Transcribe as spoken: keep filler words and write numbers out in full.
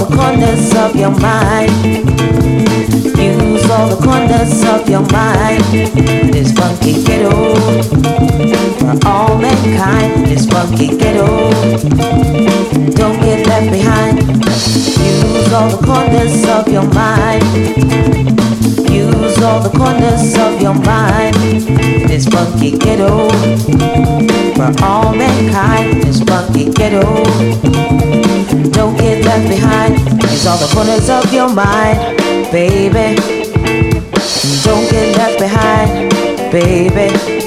the corners of your mind. Use all the corners of your mind. This funky ghetto for all mankind. This funky ghetto. Don't get left behind. Use all the corners of your mind. Use all the corners of your mind. This funky ghetto for all mankind. This funky ghetto. Don't get left behind. Use all the corners of your mind, baby. Don't get left behind, baby.